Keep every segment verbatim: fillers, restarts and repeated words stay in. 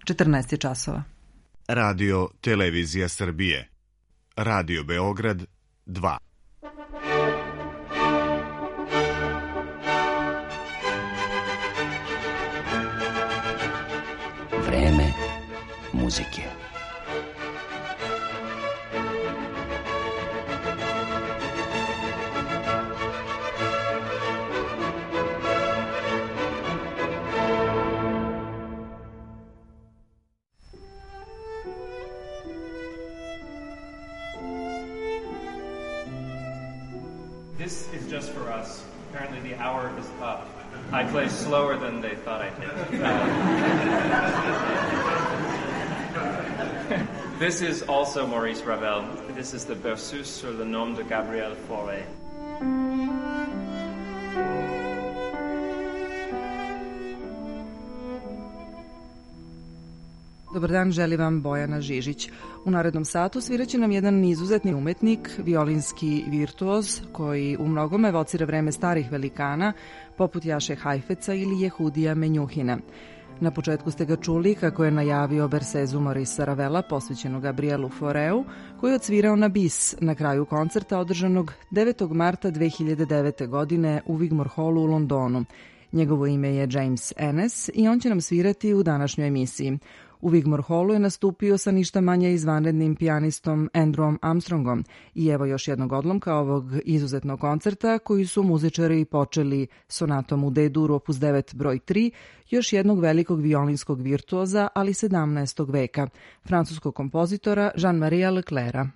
četrnaest je časova. Radio Televizija Srbije. Radio Beograd dva. Vreme muzike. This is just for us. Apparently the hour is up. I play slower than they thought I did. Uh, this is also Maurice Ravel. This is the Berceuse sur le nom de Gabriel Fauré. Dobar dan, želi vam Bojana Žižić. U narednom satu sviraće nam jedan izuzetni umetnik, violinski virtuoz, koji u mnogome evocira vreme starih velikana, poput Jaše Hajfeca ili Jehudija Menjuhina. Na početku ste ga čuli kako je najavio Bercezu Maurice Ravela, posvećenog Gabrielu Faureu, koji je odsvirao na bis na kraju koncerta održanog devetog marta dve hiljade devete. godine u Wigmore Hallu u Londonu. Njegovo ime je James Ennis i on će nam svirati u današnjoj emisiji. U Wigmore Hallu je nastupio sa ništa manje izvanrednim pijanistom Andrewom Armstrongom i evo još jednog odlomka ovog izuzetnog koncerta koji su muzičari počeli sonatom u D-dur opus devet broj tri, još jednog velikog violinskog virtuoza, ali sedamnaestog veka, francuskog kompozitora Jean-Marie Leclerca.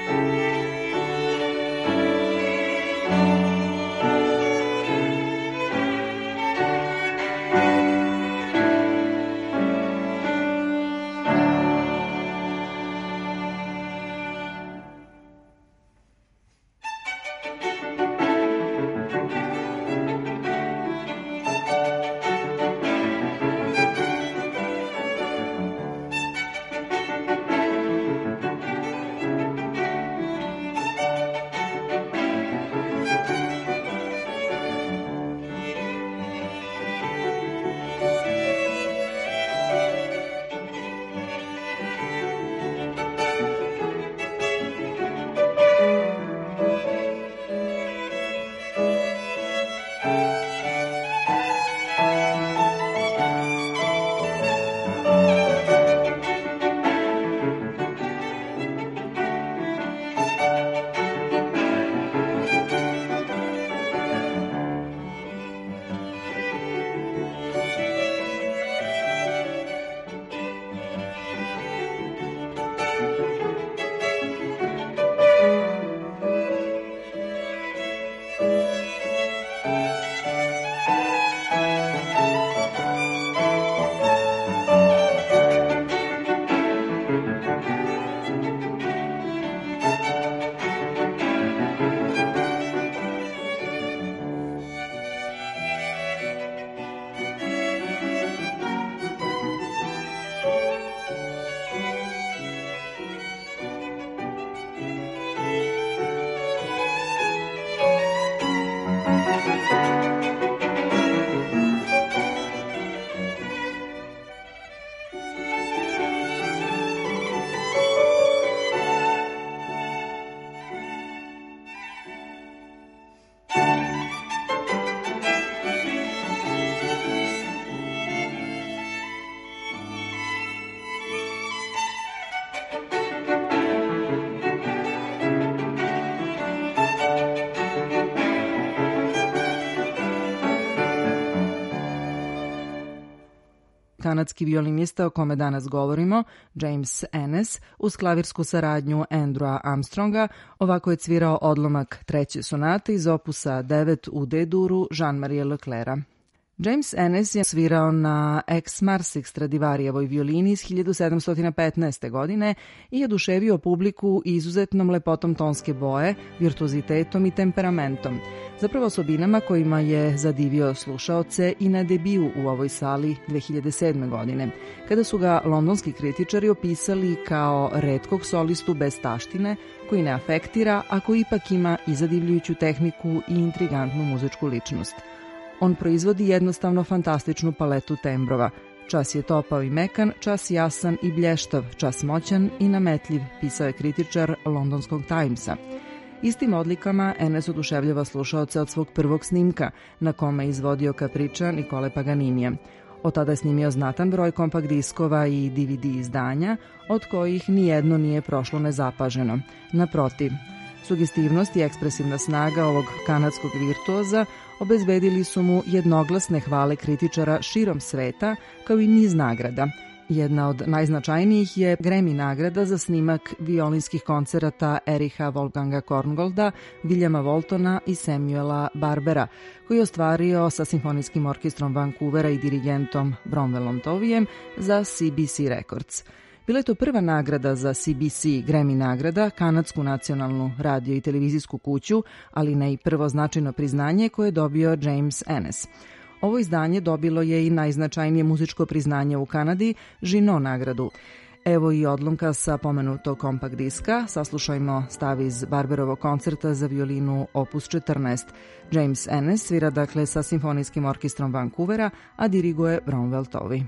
kanadski violinista o kome danas govorimo, James Ennis, uz klavirsku saradnju Andrewa Armstronga, ovako je cvirao odlomak treće sonate iz opusa devet u D-duru Jean-Marie Leclerca. James Ennis je svirao na Ex Marsix Stradivarijevoj violini iz hiljadu sedamsto petnaeste. godine i oduševio publiku izuzetnom lepotom tonske boje, virtuozitetom i temperamentom, zapravo osobinama kojima je zadivio slušaoce i na debiju u ovoj sali dve hiljade sedme. godine, kada su ga londonski kritičari opisali kao retkog solistu bez taštine, koji ne afektira, a koji ipak ima i zadivljujuću tehniku i intrigantnu muzičku ličnost. On proizvodi jednostavno fantastičnu paletu tembrova. Čas je topao i mekan, čas jasan i blještav, čas moćan i nametljiv, pisao je kritičar londonskog Timesa. Istim odlikama Ennis oduševljava slušaoce od svog prvog snimka, na kome je izvodio kapriča Nikole Paganinija. Od tada je snimio znatan broj kompakt diskova i D V D izdanja, od kojih nijedno nije prošlo nezapaženo. Naprotiv, sugestivnost i ekspresivna snaga ovog kanadskog virtuoza obezbedili su mu jednoglasne hvale kritičara širom sveta, kao i niz nagrada. Jedna od najznačajnijih je Grammy nagrada za snimak violinskih koncerata Ericha Wolfganga Korngolda, Williama Waltona i Samuela Barbera, koji je ostvario sa Simfonijskim orkestrom Vancouvera i dirigentom Bromwellom Tovijem za C B C Records. Bila je to prva nagrada za C B C Grammy nagrada, kanadsku nacionalnu radio i televizijsku kuću, ali ne i prvo značajno priznanje koje je dobio James Ennis. Ovo izdanje dobilo je i najznačajnije muzičko priznanje u Kanadi, Žino nagradu. Evo i odlomka sa pomenutog kompakt diska. Saslušajmo stav iz Barberovog koncerta za violinu opus četrnaest. James Ennis svira dakle sa Simfonijskim orkestrom Vancouvera, a diriguje Bromwell Tovi.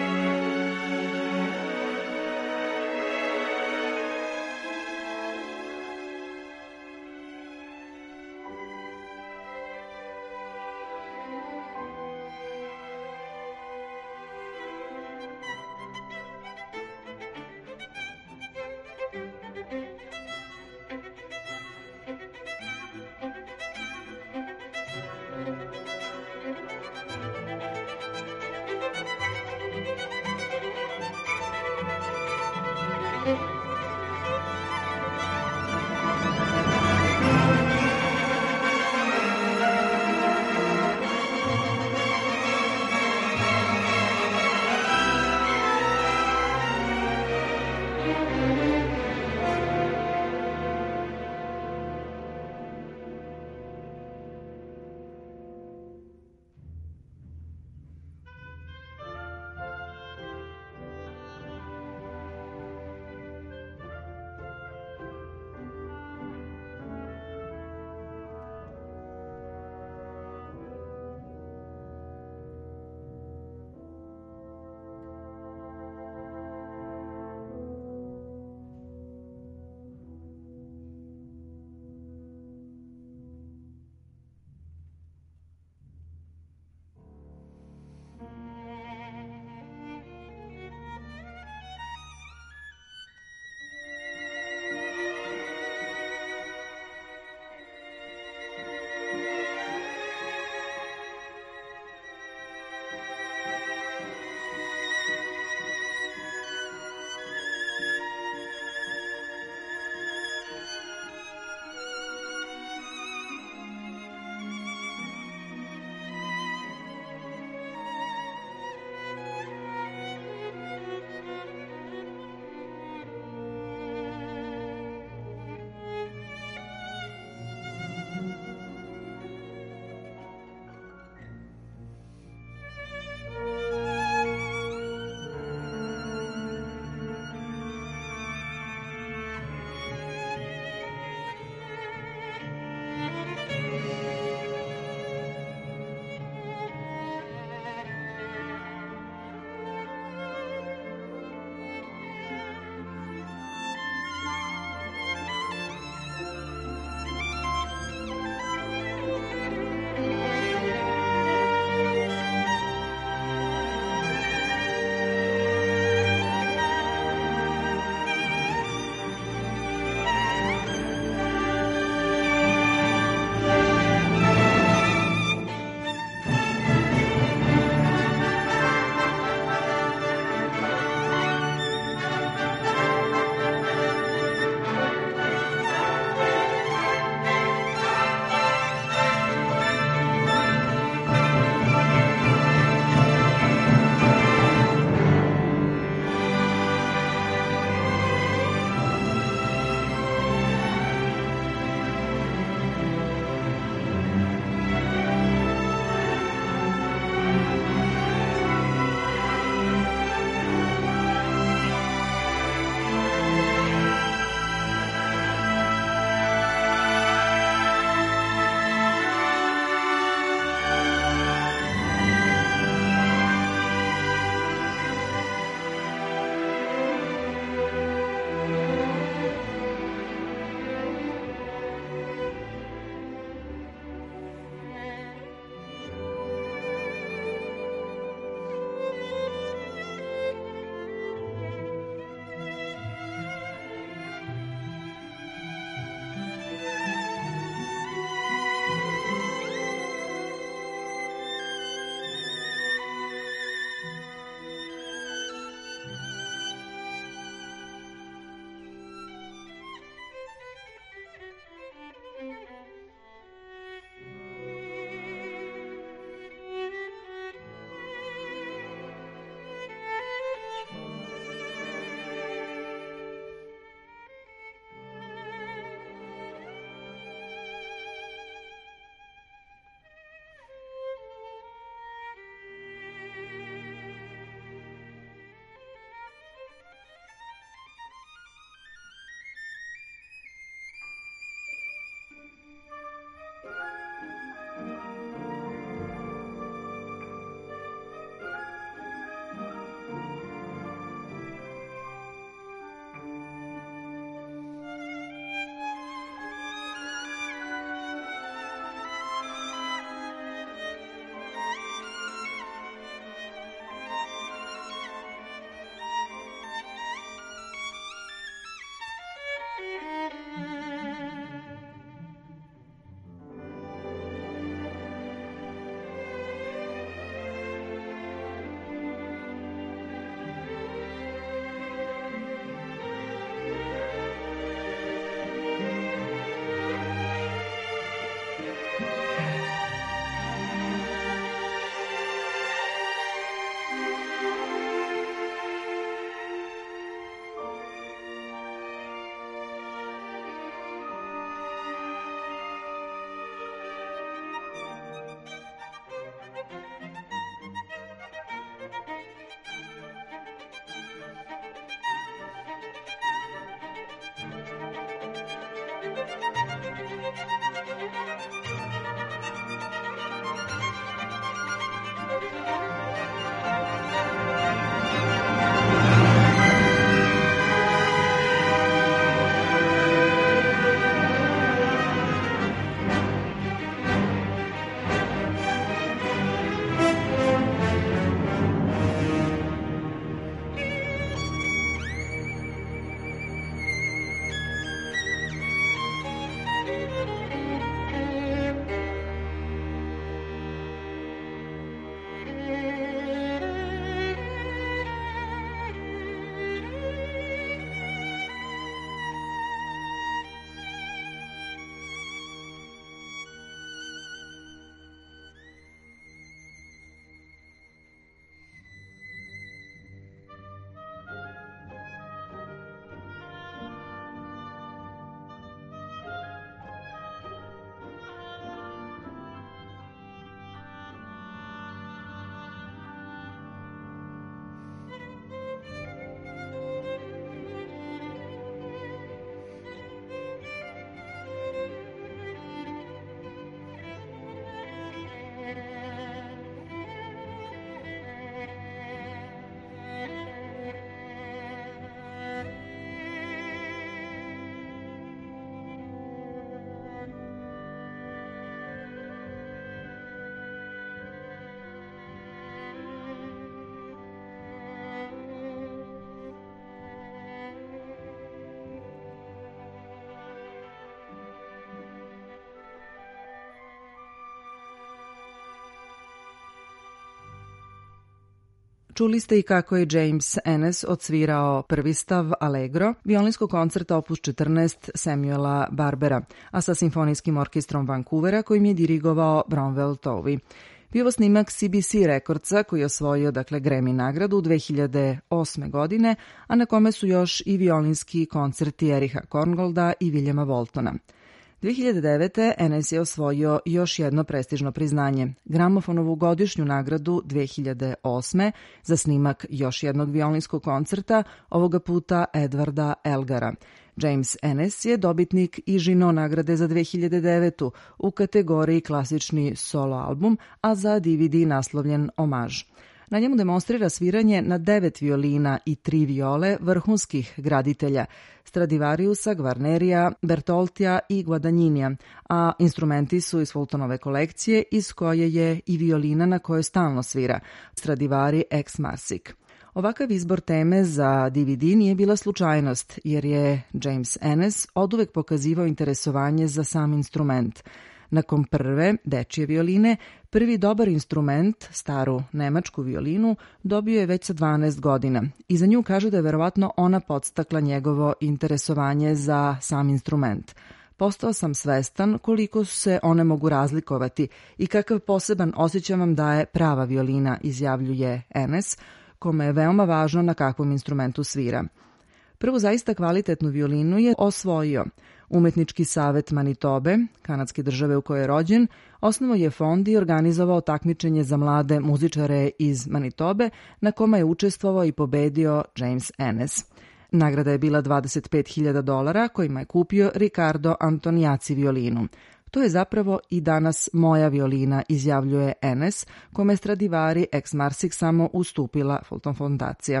Čuli ste i kako je James Ennis odsvirao prvi stav Allegro violinskog koncerta opus četrnaest Samuela Barbera, a sa simfonijskim orkestrom Vancouvera kojim je dirigovao Bromwell Tovey. Bio ovo snimak C B C Recordsa koji je osvojio dakle Grammy nagradu dve hiljade osme godine, a na kome su još i violinski koncerti Eriha Korngolda i Williama Waltona. dve hiljade devete. Ennis je osvojio još jedno prestižno priznanje, gramofonovu godišnju nagradu dve hiljade osme za snimak još jednog violinskog koncerta, ovoga puta Edvarda Elgara. James Ennis je dobitnik i Žino nagrade za dve hiljade devetu. u kategoriji klasični solo album, a za D V D naslovljen Omaž. Na njemu demonstrira sviranje na devet violina i tri viole vrhunskih graditelja Stradivariusa, Gvarnerija, Bertoltija i Guadagnina, a instrumenti su iz Fultonove kolekcije iz koje je i violina na kojoj stalno svira, Stradivari ex Marsic. Ovakav izbor teme za D V D nije bila slučajnost, jer je James Ennis oduvek pokazivao interesovanje za sam instrument. Nakon prve, dečije violine, prvi dobar instrument, staru nemačku violinu, dobio je već sa dvanaest godina i za nju kaže da je verovatno ona podstakla njegovo interesovanje za sam instrument. Postao sam svestan koliko se one mogu razlikovati i kakav poseban osjećaj vam daje prava violina, izjavljuje Ennis, kome je veoma važno na kakvom instrumentu svira. Prvu zaista kvalitetnu violinu je osvojio. Umetnički savet Manitobe, kanadske države u kojoj je rođen, osnovao je fond i organizovao takmičenje za mlade muzičare iz Manitobe, na kome je učestvovao i pobedio James Ennis. Nagrada je bila dvadeset pet hiljada dolara, kojima je kupio Ricardo Antoniaci violinu. To je zapravo i danas moja violina, izjavljuje Ennis, kome je Stradivari ex Marsic samo ustupila Fulton fondacija.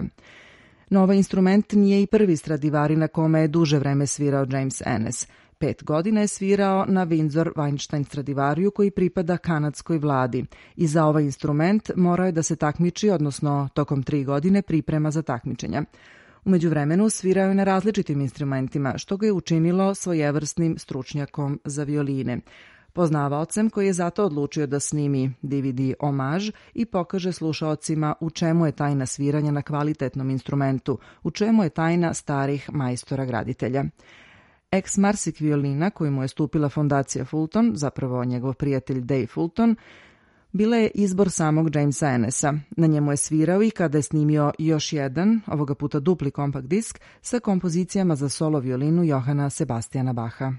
No ovaj instrument nije i prvi Stradivari na kome je duže vreme svirao James Ennis. Pet godina je svirao na Windsor Weinstein Stradivariju koji pripada kanadskoj vladi i za ovaj instrument morao je da se takmiči, odnosno tokom tri godine priprema za takmičenja. U međuvremenu svirao je na različitim instrumentima, što ga je učinilo svojevrsnim stručnjakom za violine. Poznavaocem koji je zato odlučio da snimi D V D Omaž i pokaže slušaocima u čemu je tajna sviranja na kvalitetnom instrumentu, u čemu je tajna starih majstora graditelja. Ex Marsic violina, koju mu je stupila fondacija Fulton, zapravo njegov prijatelj Dave Fulton, bila je izbor samog Jamesa Ennisa. Na njemu je svirao i kada je snimio još jedan, ovoga puta dupli kompakt disk, sa kompozicijama za solo violinu Johana Sebastiana Bacha.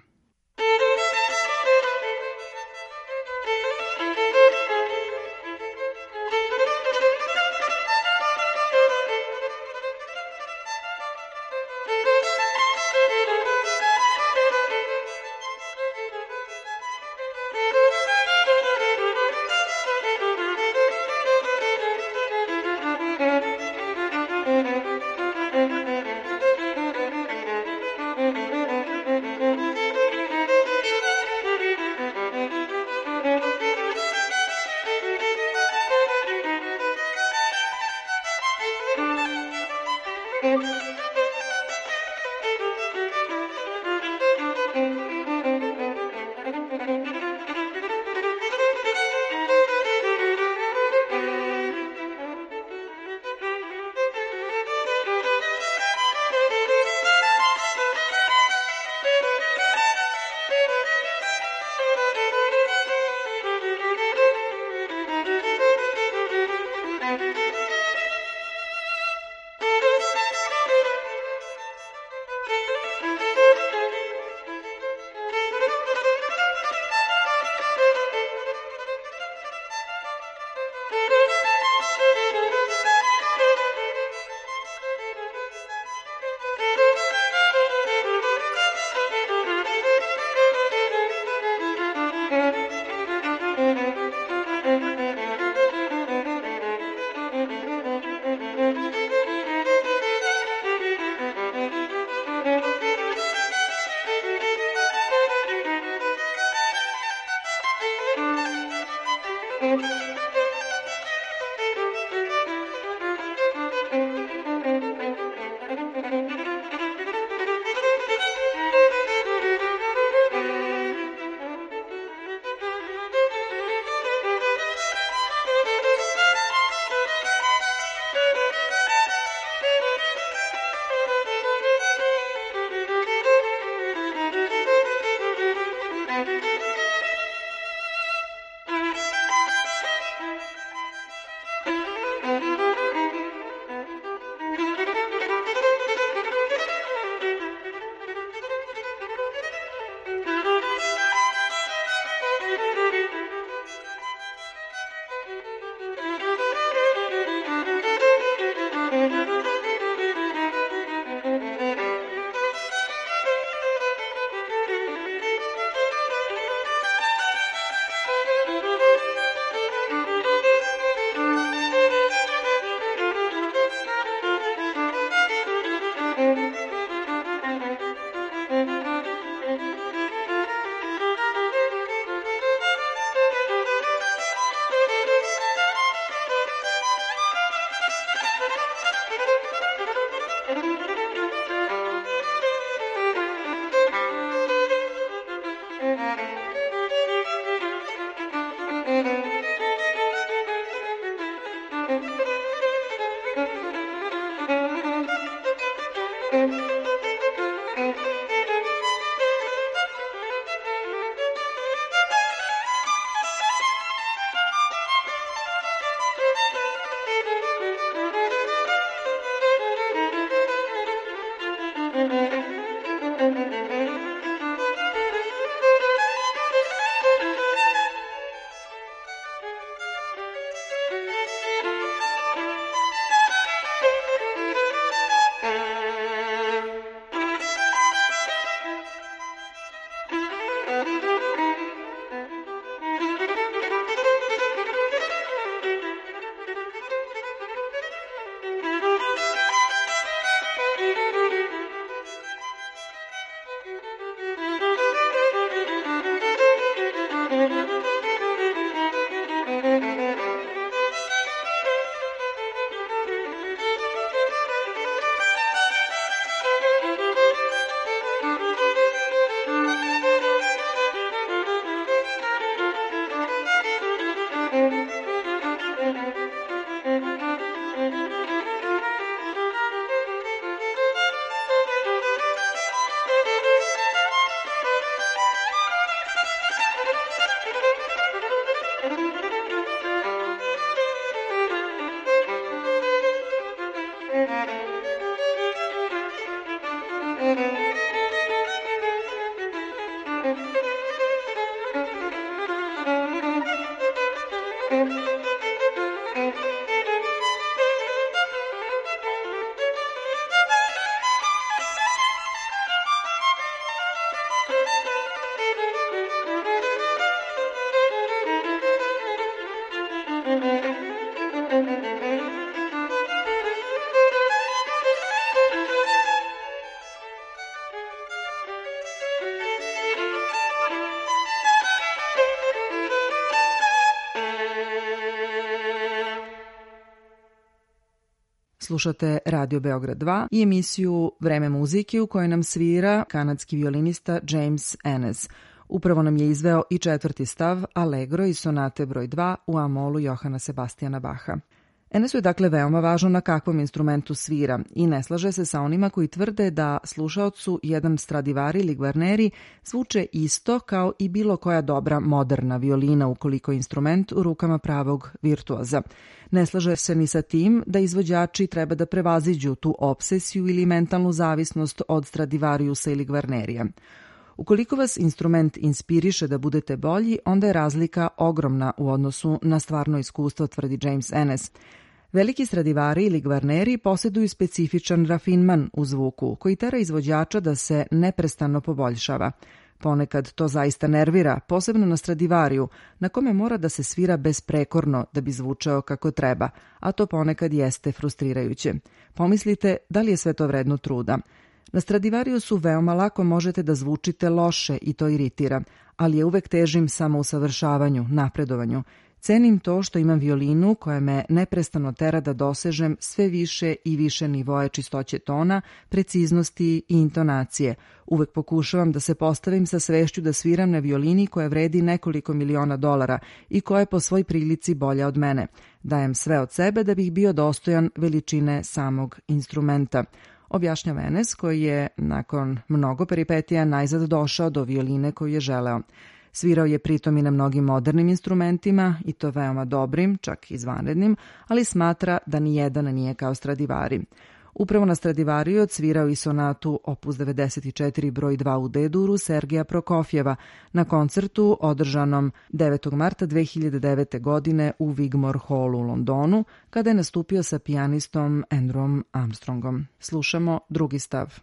Slušate Radio Beograd dva i emisiju Vreme muzike u kojoj nam svira kanadski violinista James Ennis. Upravo nam je izveo i četvrti stav Allegro iz sonate broj dva u A-molu Johana Sebastijana Baha. Ennesu je dakle veoma važno na kakvom instrumentu svira i ne slaže se sa onima koji tvrde da slušaocu jedan Stradivari ili Guarneri zvuče isto kao i bilo koja dobra moderna violina ukoliko je instrument u rukama pravog virtuoza. Ne slaže se ni sa tim da izvođači treba da prevaziđu tu obsesiju ili mentalnu zavisnost od Stradivariusa ili Guarnerija. Ukoliko vas instrument inspiriše da budete bolji, onda je razlika ogromna u odnosu na stvarno iskustvo, tvrdi James Ennis. Veliki Stradivari ili Guarneri posjeduju specifičan rafinman u zvuku koji tera izvođača da se neprestano poboljšava. Ponekad to zaista nervira, posebno na Stradivariju, na kome mora da se svira besprekorno da bi zvučao kako treba, a to ponekad jeste frustrirajuće. Pomislite da li je sve to vredno truda. Na Stradivariusu veoma lako možete da zvučite loše i to iritira, ali je uvek težim samo usavršavanju, napredovanju. Cenim to što imam violinu koja me neprestano tera da dosežem sve više i više nivoe čistoće tona, preciznosti i intonacije. Uvek pokušavam da se postavim sa svešću da sviram na violini koja vredi nekoliko miliona dolara i koja je po svoj prilici bolja od mene. Dajem sve od sebe da bih bio dostojan veličine samog instrumenta. Objašnjava Ennis, koji je nakon mnogo peripetija najzad došao do violine koju je želeo. Svirao je pritom i na mnogim modernim instrumentima, i to veoma dobrim, čak i izvanrednim, ali smatra da ni jedan nije kao Stradivari. Upravo na Stradivariju odsvirao i sonatu opus devedeset četiri broj dva u D-duru Sergeja Prokofjeva na koncertu održanom devetog marta dve hiljade devete. godine u Wigmore Hallu u Londonu, kada je nastupio sa pijanistom Andrewom Armstrongom. Slušamo drugi stav.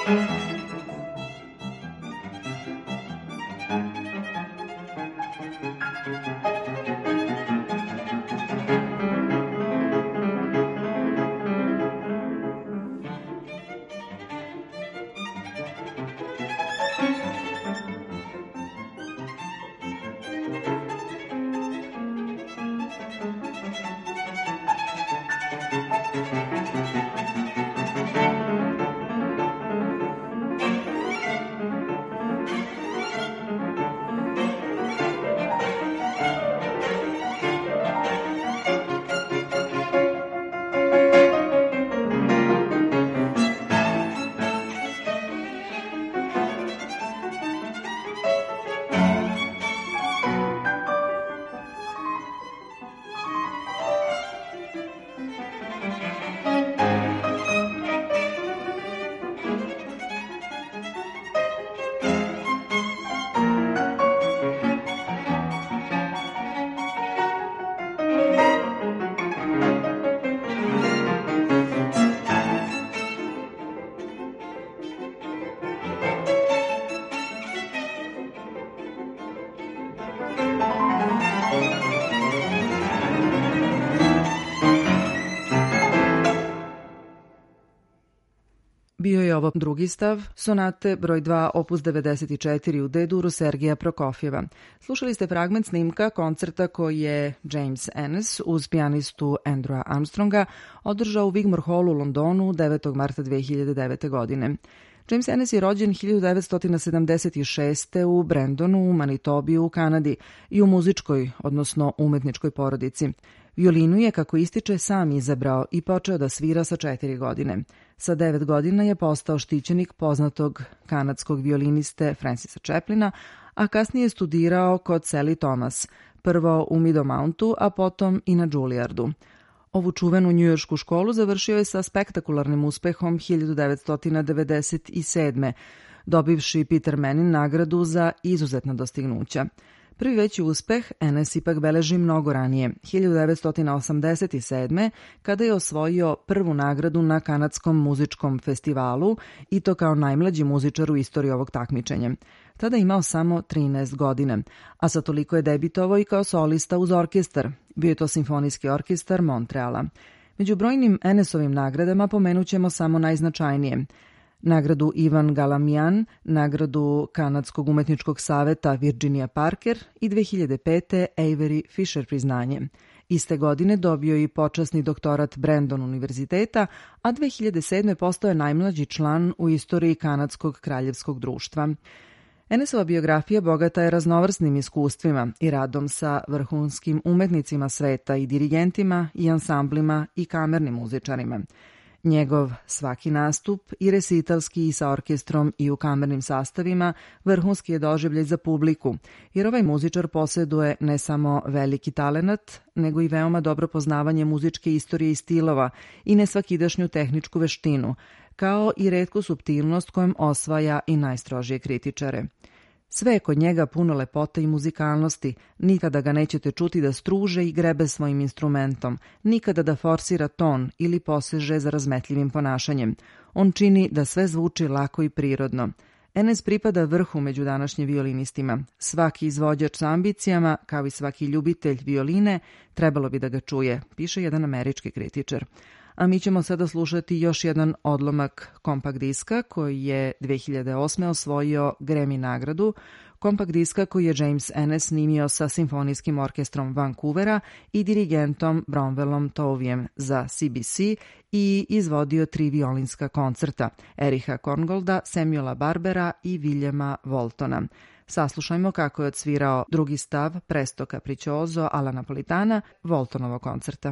Bio je ovo drugi stav sonate broj dva opus devedeset četiri u D-duru Sergeja Prokofjeva. Slušali ste fragment snimka koncerta koji je James Ennis uz pijanistu Andrewa Armstronga održao u Wigmore Hallu u Londonu devetog marta dve hiljade devete. godine. James Ennis je rođen hiljadu devetsto sedamdeset šeste. u Brandonu u Manitobi u Kanadi i u muzičkoj, odnosno umetničkoj porodici. Violinu je, kako ističe, sam izabrao i počeo da svira sa četiri godine. Sa devet godina je postao štićenik poznatog kanadskog violiniste Francisa Chaplina, a kasnije je studirao kod Sally Thomas, prvo u Meadowmountu, a potom i na Juilliardu. Ovu čuvenu njujoršku školu završio je sa spektakularnim uspehom hiljadu devetsto devedeset sedme. dobivši Peter Manning nagradu za izuzetna dostignuća. Prvi veći uspeh Ennis ipak beleži mnogo ranije, hiljadu devetsto osamdeset sedme. kada je osvojio prvu nagradu na Kanadskom muzičkom festivalu i to kao najmlađi muzičar u istoriji ovog takmičenja. Tada je imao samo trinaest godina, a sa toliko je debitovao i kao solista uz orkestar. Bio je to Simfonijski orkestar Montreala. Među brojnim Ennisovim nagradama pomenut ćemo samo najznačajnije. Nagradu Ivan Galamian, nagradu Kanadskog umetničkog saveta Virginia Parker i dve hiljade pete. Avery Fisher priznanje. Iste godine dobio i počasni doktorat Brandon univerziteta, a dve hiljade sedme. postao je najmlađi član u istoriji Kanadskog kraljevskog društva. Ennisova biografija bogata je raznovrsnim iskustvima i radom sa vrhunskim umetnicima sveta i dirigentima i ansamblima i kamernim muzičarima. Njegov svaki nastup, i resitalski i sa orkestrom i u kamernim sastavima, vrhunski je doživljaj za publiku, jer ovaj muzičar posjeduje ne samo veliki talenat, nego i veoma dobro poznavanje muzičke istorije i stilova i nesvakidašnju tehničku veštinu, kao i retku suptilnost kojom osvaja i najstrožije kritičare. Sve je kod njega puno lepote i muzikalnosti, nikada ga nećete čuti da struže i grebe svojim instrumentom, nikada da forsira ton ili poseže za razmetljivim ponašanjem. On čini da sve zvuči lako i prirodno. Ennis pripada vrhu među današnjim violinistima. Svaki izvođač sa ambicijama, kao i svaki ljubitelj violine, trebalo bi da ga čuje, piše jedan američki kritičar. A mi ćemo sada slušati još jedan odlomak kompakt diska koji je dve hiljade osme. osvojio Grammy nagradu, kompakt diska koji je James Ennis snimio sa Simfonijskim orkestrom Vancouvera i dirigentom Bromwellom Tovijem za C B C i izvodio tri violinska koncerta Ericha Korngolda, Samuela Barbera i Williama Waltona. Saslušajmo kako je odsvirao drugi stav Presto Capriccioso alla Napolitana Waltonovog koncerta.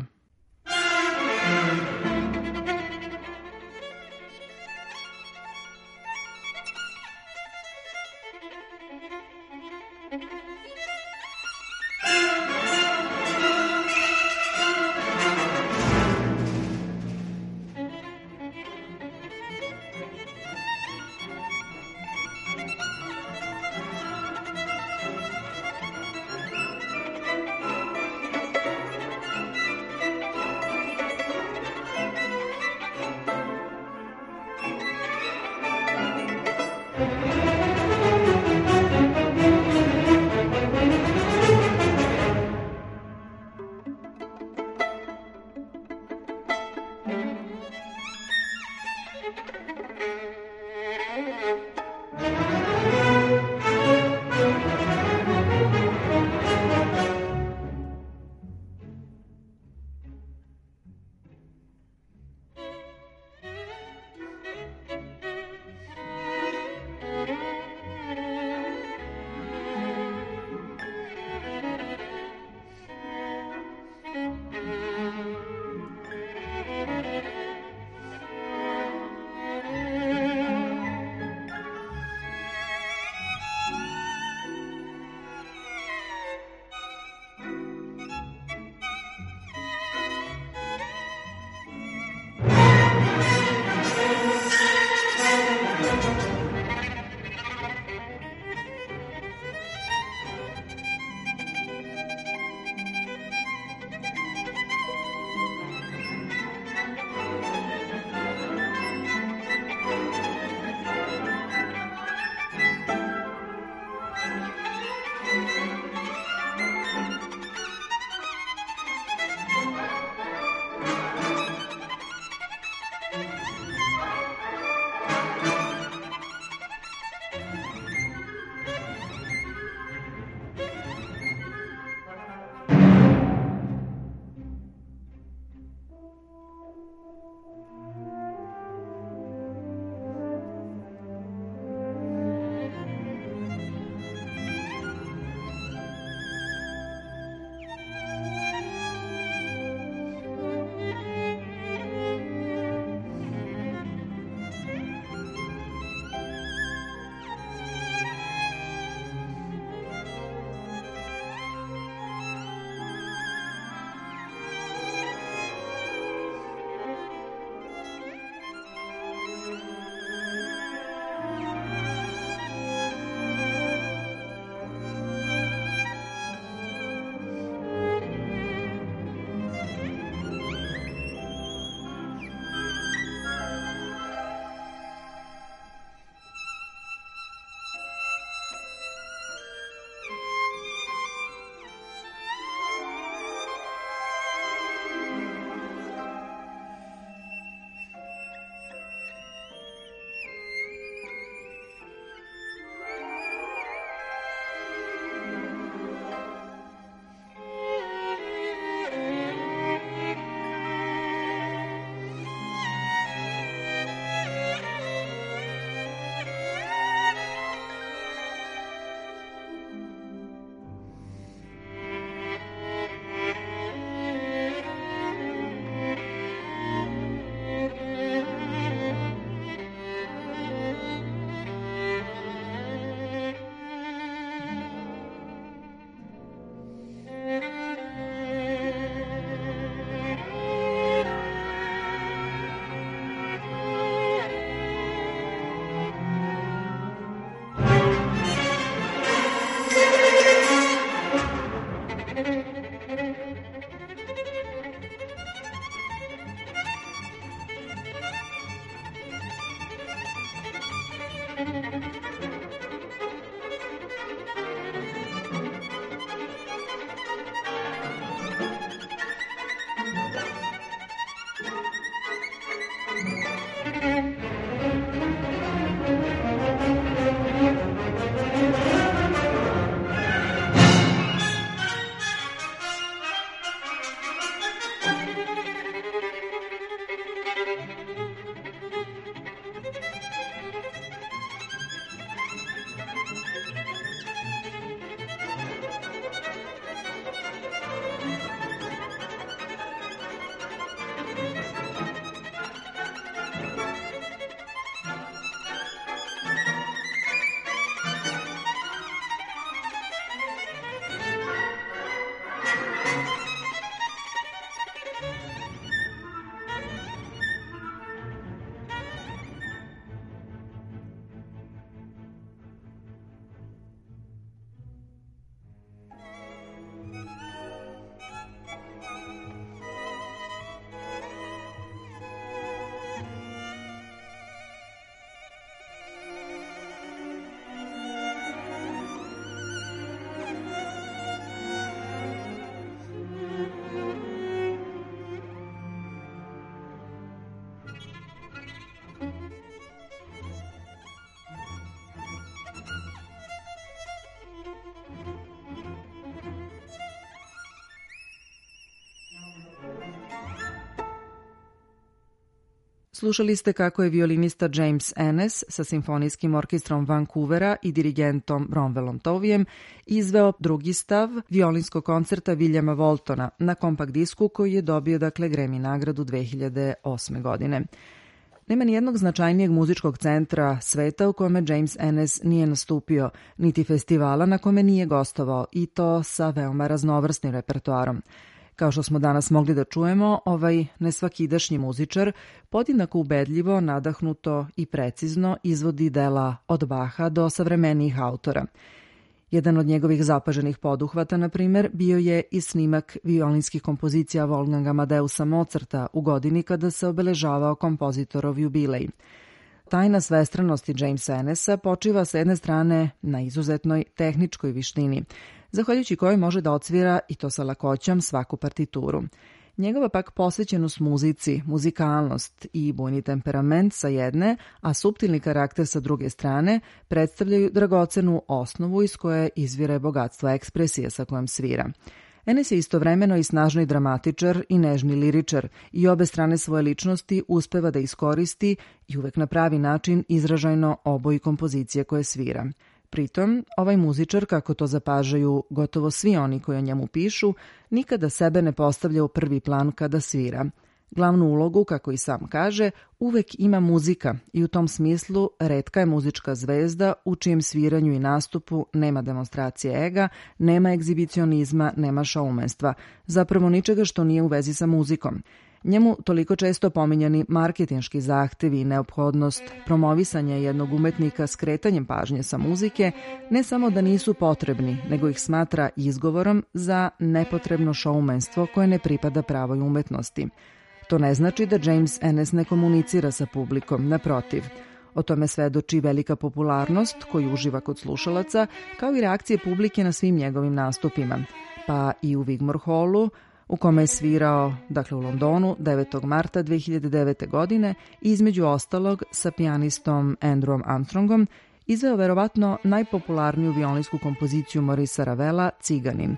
Slušali ste kako je violinista James Ennis sa Simfonijskim orkestrom Vancouvera i dirigentom Bromwellom Tovijem izveo drugi stav violinskog koncerta Williama Waltona na kompakt disku koji je dobio dakle Grammy nagradu dve hiljade osme godine. Nema nijednog značajnijeg muzičkog centra sveta u kome James Ennis nije nastupio, niti festivala na kome nije gostovao, i to sa veoma raznovrsnim repertoarom. Kao što smo danas mogli da čujemo, ovaj nesvakidašnji muzičar podjednako ubedljivo, nadahnuto i precizno izvodi dela od Baha do savremenijih autora. Jedan od njegovih zapaženih poduhvata, na primer, bio je i snimak violinskih kompozicija Wolfganga Amadeusa Mozarta u godini kada se obeležavao kompozitorov jubilej. Tajna svestranosti Jamesa Ennisa počiva sa jedne strane na izuzetnoj tehničkoj vištini, zahvaljujući kojoj može da odsvira, i to sa lakoćom, svaku partituru. Njegova pak posvećenost muzici, muzikalnost i bujni temperament sa jedne, a suptilni karakter sa druge strane, predstavljaju dragocenu osnovu iz koje izvire bogatstvo ekspresije sa kojom svira. Ennis je istovremeno i snažni dramatičar i nežni liričar i obe strane svoje ličnosti uspeva da iskoristi i uvek na pravi način izražajno oboji kompozicije koje svira. Pritom, ovaj muzičar, kako to zapažaju gotovo svi oni koji o njemu pišu, nikada sebe ne postavlja u prvi plan kada svira. Glavnu ulogu, kako i sam kaže, uvek ima muzika i u tom smislu retka je muzička zvezda u čijem sviranju i nastupu nema demonstracije ega, nema egzibicionizma, nema šoumenstva, zapravo ničega što nije u vezi sa muzikom. Njemu toliko često pominjani marketinški zahtevi i neophodnost promovisanja jednog umetnika skretanjem pažnje sa muzike ne samo da nisu potrebni, nego ih smatra izgovorom za nepotrebno šoumenstvo koje ne pripada pravoj umetnosti. To ne znači da James Ennis ne komunicira sa publikom, naprotiv. O tome svedoči velika popularnost koju uživa kod slušalaca, kao i reakcije publike na svim njegovim nastupima. Pa i u Wigmore Hallu, u kome je svirao, dakle u Londonu, devetog marta dve hiljade devete. godine, između ostalog sa pijanistom Andrewom Armstrongom, izveo verovatno najpopularniju violinsku kompoziciju Maurice Ravela, Ciganin.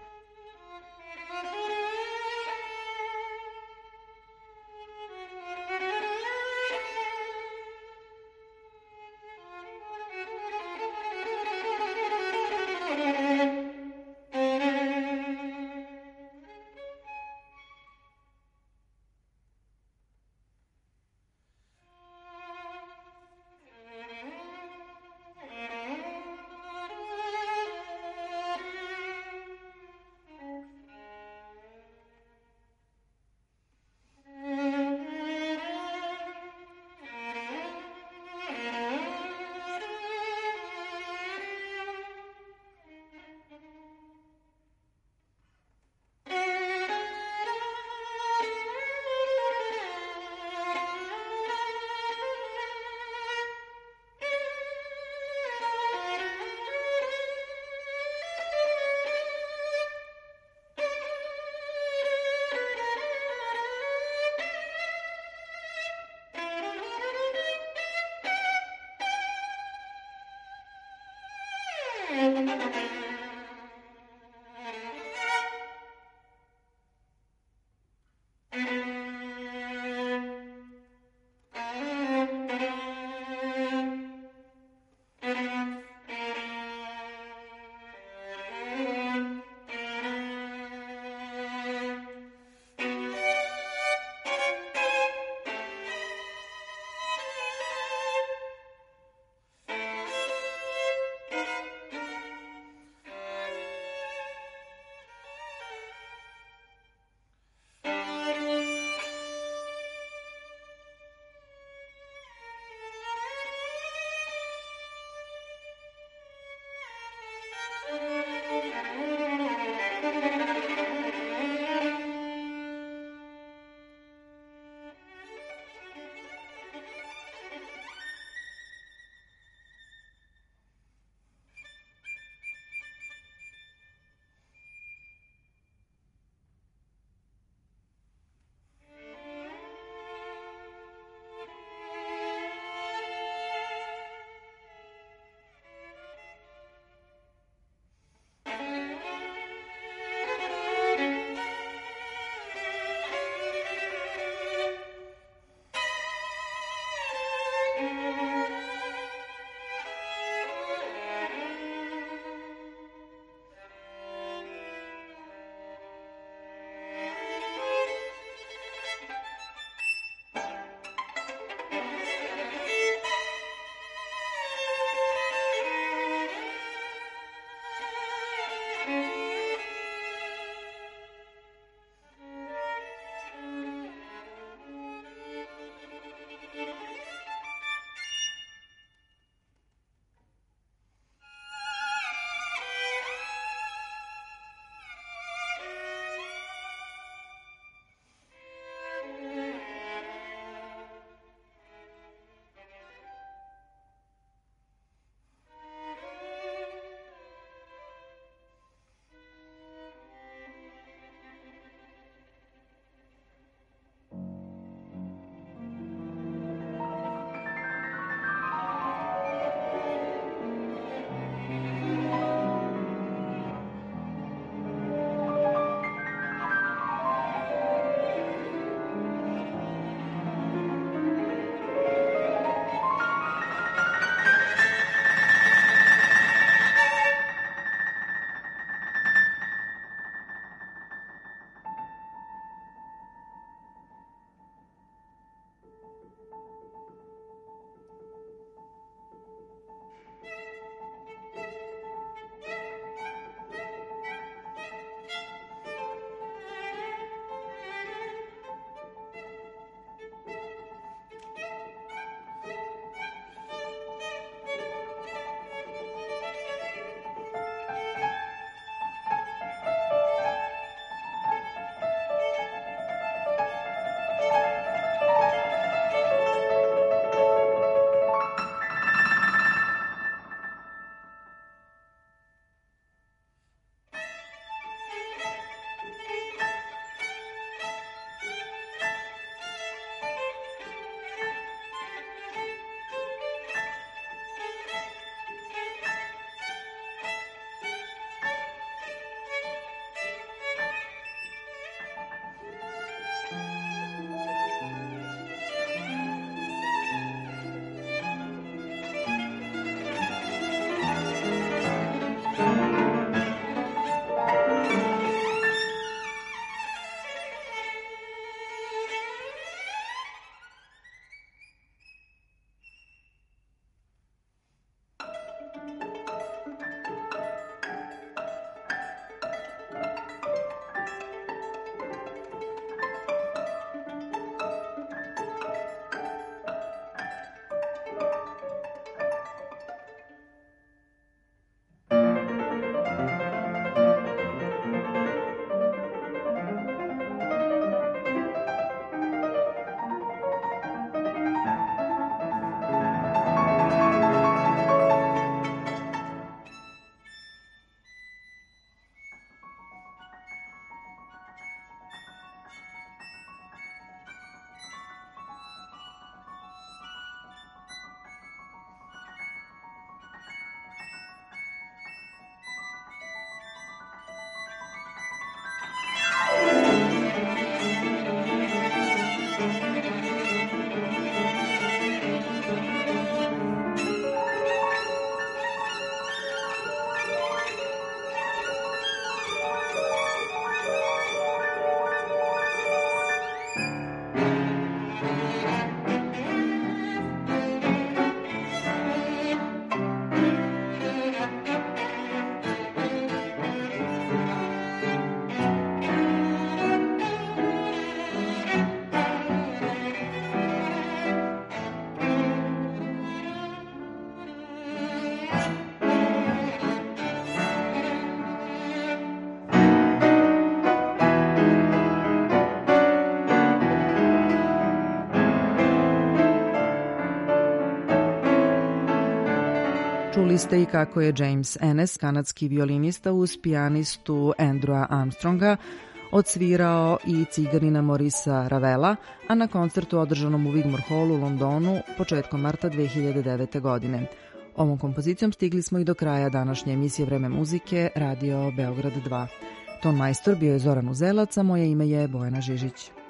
Čuli ste i kako je James Ennis, kanadski violinista uz pijanistu Andrewa Armstronga, odsvirao i ciganina Morisa Ravela, a na koncertu održanom u Wigmore Hallu u Londonu početkom marta dve hiljade devete. godine. Ovom kompozicijom stigli smo i do kraja današnje emisije Vreme muzike, Radio Beograd dva. Ton majstor bio je Zoran Uzelac, a moje ime je Bojana Žižić.